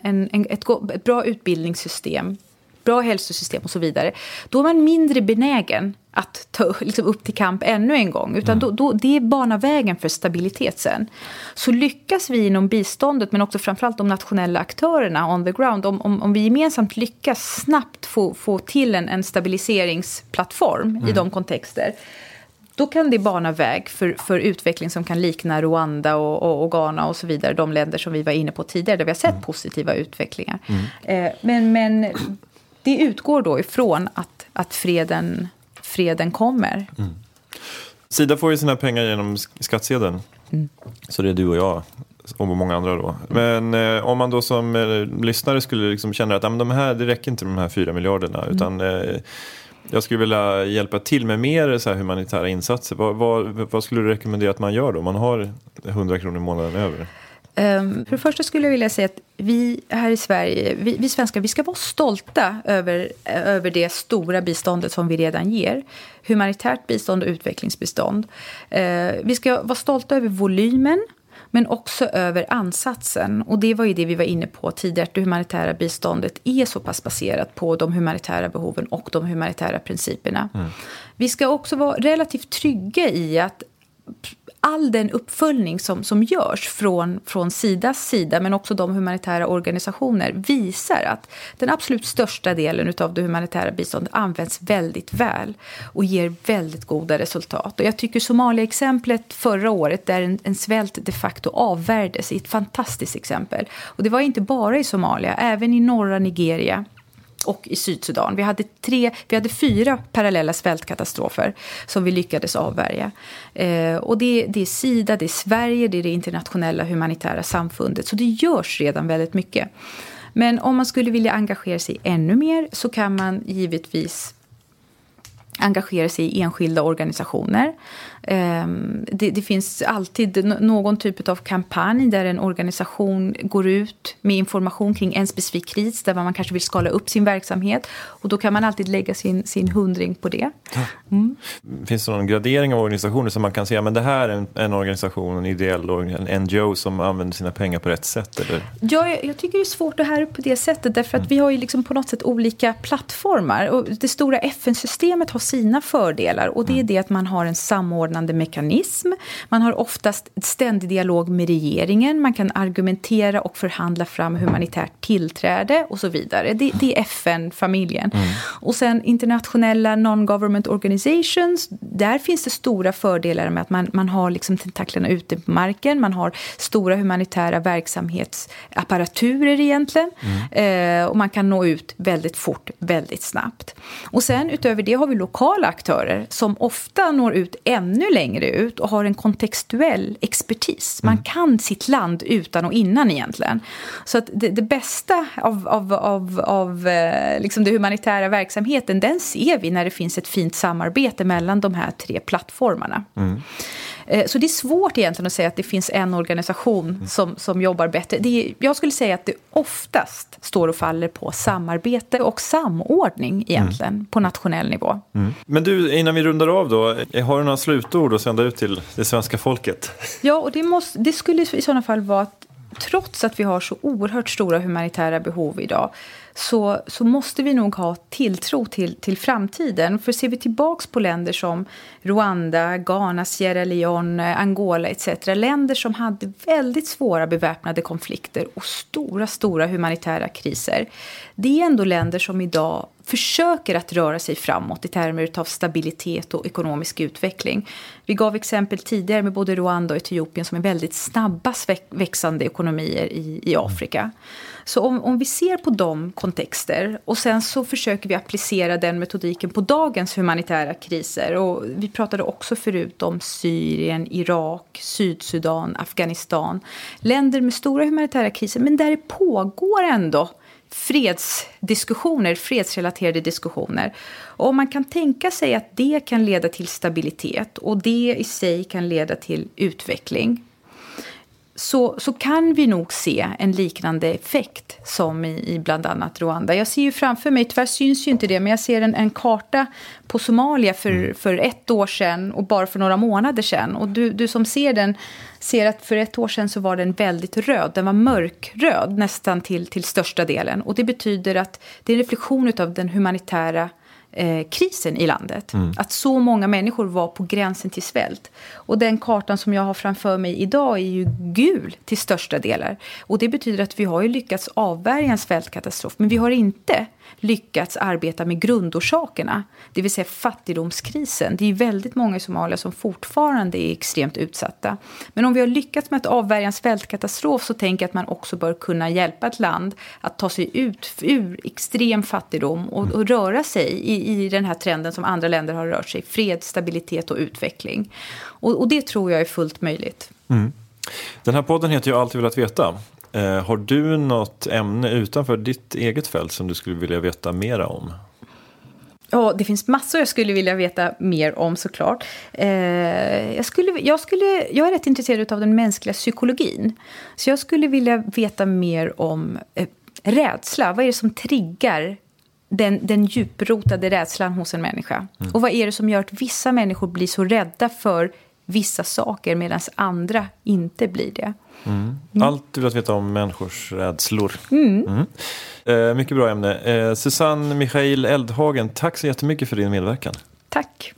ett bra utbildningssystem, bra hälsosystem och så vidare, då är man mindre benägen att ta upp till kamp ännu en gång. Utan då det banar vägen för stabilitet sen. Så lyckas vi inom biståndet, men också framförallt de nationella aktörerna on the ground, om vi gemensamt lyckas snabbt få till en stabiliseringsplattform i de kontexter, då kan det bana väg för utveckling som kan likna Rwanda och Ghana och så vidare. De länder som vi var inne på tidigare där vi har sett positiva utvecklingar. Men det utgår då ifrån att freden kommer. Sida får ju sina pengar genom skattsedeln. Så det är du och jag och många andra då. Men om man då som lyssnare skulle liksom känna att det räcker inte de här 4 miljarderna utan jag skulle vilja hjälpa till med mer så här humanitära insatser. Vad skulle du rekommendera att man gör då? Man har 100 kronor i månaden över. För det första skulle jag vilja säga att vi här i Sverige, vi svenskar, vi ska vara stolta över det stora biståndet som vi redan ger. Humanitärt bistånd och utvecklingsbistånd. Vi ska vara stolta över volymen, men också över ansatsen. Och det var ju det vi var inne på tidigare, att det humanitära biståndet är så pass baserat på de humanitära behoven och de humanitära principerna. Vi ska också vara relativt trygga i att all den uppföljning som görs från Sidas sida, men också de humanitära organisationer, visar att den absolut största delen av det humanitära biståndet används väldigt väl och ger väldigt goda resultat. Och jag tycker Somalia-exemplet förra året, där en svält de facto avvärdes, är ett fantastiskt exempel. Och det var inte bara i Somalia, även i norra Nigeria och i Sydsudan. Vi hade 4 parallella svältkatastrofer som vi lyckades avvärja. Och det är Sida, det är Sverige, det är det internationella humanitära samfundet. Så det görs redan väldigt mycket. Men om man skulle vilja engagera sig ännu mer, så kan man givetvis engagera sig i enskilda organisationer. Det finns alltid någon typ av kampanj där en organisation går ut med information kring en specifik kris där man kanske vill skala upp sin verksamhet, och då kan man alltid lägga sin hundring på det. Finns det någon gradering av organisationer som man kan säga, men det här är en organisation, en ideell en NGO som använder sina pengar på rätt sätt? Eller? Ja, jag tycker det är svårt det här på det sättet, därför att vi har ju liksom på något sätt olika plattformar, och det stora FN-systemet har sina fördelar, och det är det att man har en samordnande mekanism. Man har oftast ständig dialog med regeringen. Man kan argumentera och förhandla fram humanitärt tillträde och så vidare. Det är FN-familjen. Och sen internationella non-government organizations, där finns det stora fördelar med att man har liksom tentaklerna ute på marken. Man har stora humanitära verksamhetsapparaturer egentligen. Och man kan nå ut väldigt fort, väldigt snabbt. Och sen utöver det har vi lokala aktörer som ofta når ut ännu längre ut och har en kontextuell expertis. Man kan sitt land utan och innan egentligen. Så att det bästa av liksom det humanitära verksamheten, den ser vi när det finns ett fint samarbete mellan de här 3 plattformarna. Så det är svårt egentligen att säga att det finns en organisation som jobbar bättre. Jag skulle säga att det oftast står och faller på samarbete och samordning egentligen på nationell nivå. Men du, innan vi rundar av då, har du några slutord att sända ut till det svenska folket? Ja, och det skulle i sådana fall vara att trots att vi har så oerhört stora humanitära behov idag, så måste vi nog ha tilltro till framtiden. För ser vi tillbaks på länder som Rwanda, Ghana, Sierra Leone, Angola etc. Länder som hade väldigt svåra beväpnade konflikter och stora humanitära kriser. Det är ändå länder som idag försöker att röra sig framåt i termer av stabilitet och ekonomisk utveckling. Vi gav exempel tidigare med både Rwanda och Etiopien som är väldigt snabbast växande ekonomier i Afrika. Så om vi ser på de kontexter och sen så försöker vi applicera den metodiken på dagens humanitära kriser. Och vi pratade också förut om Syrien, Irak, Sydsudan, Afghanistan. Länder med stora humanitära kriser men där det pågår ändå fredsrelaterade diskussioner. Och man kan tänka sig att det kan leda till stabilitet och det i sig kan leda till utveckling. Så kan vi nog se en liknande effekt som i bland annat Rwanda. Jag ser ju framför mig, tyvärr syns ju inte det, men jag ser en karta på Somalia för 1 år sedan och bara för några månader sedan. Och du som ser den ser att för 1 år sedan så var den väldigt röd. Den var mörkröd nästan till största delen. Och det betyder att det är en reflektion av den humanitära krisen i landet. Att så många människor var på gränsen till svält. Och den kartan som jag har framför mig idag är ju gul till största delar. Och det betyder att vi har ju lyckats avvärja en svältkatastrof. Men vi har inte lyckats arbeta med grundorsakerna. Det vill säga fattigdomskrisen. Det är ju väldigt många i Somalia som fortfarande är extremt utsatta. Men om vi har lyckats med att avvärja en svältkatastrof så tänker jag att man också bör kunna hjälpa ett land att ta sig ut ur extrem fattigdom och röra sig i den här trenden som andra länder har rört sig. Fred, stabilitet och utveckling. Och det tror jag är fullt möjligt. Den här podden heter ju Alltid velat veta. Har du något ämne utanför ditt eget fält som du skulle vilja veta mer om? Ja, det finns massor jag skulle vilja veta mer om såklart. Jag är rätt intresserad av den mänskliga psykologin. Så jag skulle vilja veta mer om rädsla. Vad är det som triggar den djuprotade rädslan hos en människa? Och vad är det som gör att vissa människor blir så rädda för vissa saker medan andra inte blir det? Allt du vill veta om människors rädslor. Mycket bra ämne. Susanne Michael Eldhagen, tack så jättemycket för din medverkan. Tack.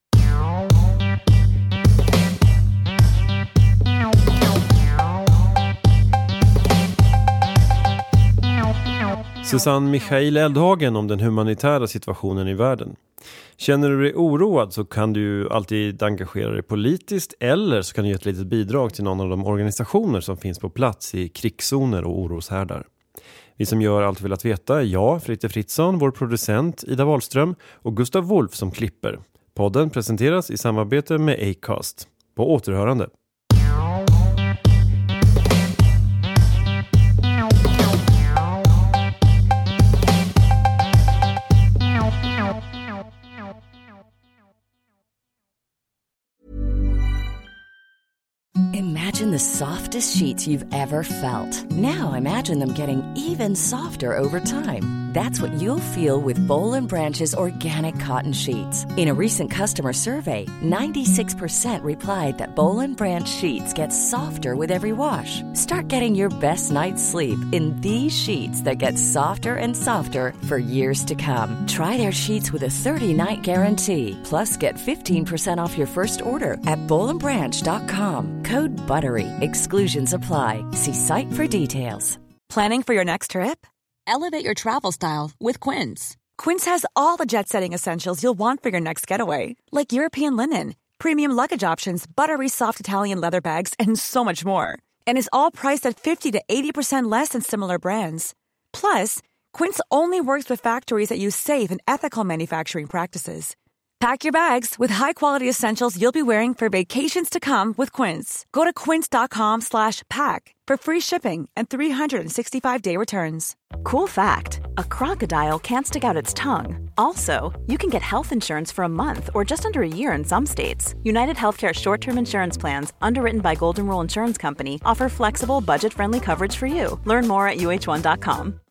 Susanne Michael Eldhagen om den humanitära situationen i världen. Känner du dig oroad så kan du alltid engagera dig politiskt eller så kan du ge ett litet bidrag till någon av de organisationer som finns på plats i krigszoner och oroshärdar. Vi som gör Allt vill att veta är jag, Fritte Fritzson, vår producent Ida Wahlström och Gustav Wolf som klipper. Podden presenteras i samarbete med Acast. På återhörande. Imagine the softest sheets you've ever felt. Now imagine them getting even softer over time. That's what you'll feel with Boll & Branch's organic cotton sheets. In a recent customer survey, 96% replied that Boll & Branch sheets get softer with every wash. Start getting your best night's sleep in these sheets that get softer and softer for years to come. Try their sheets with a 30-night guarantee. Plus, get 15% off your first order at bollandbranch.com. Code BUTTERY. Exclusions apply. See site for details. Planning for your next trip? Elevate your travel style with Quince. Quince has all the jet-setting essentials you'll want for your next getaway, like European linen, premium luggage options, buttery soft Italian leather bags, and so much more. And is all priced at 50 to 80% less than similar brands. Plus, Quince only works with factories that use safe and ethical manufacturing practices. Pack your bags with high-quality essentials you'll be wearing for vacations to come with Quince. Go to quince.com/pack for free shipping and 365-day returns. Cool fact, a crocodile can't stick out its tongue. Also, you can get health insurance for a month or just under a year in some states. United Healthcare short-term insurance plans, underwritten by Golden Rule Insurance Company, offer flexible, budget-friendly coverage for you. Learn more at uh1.com.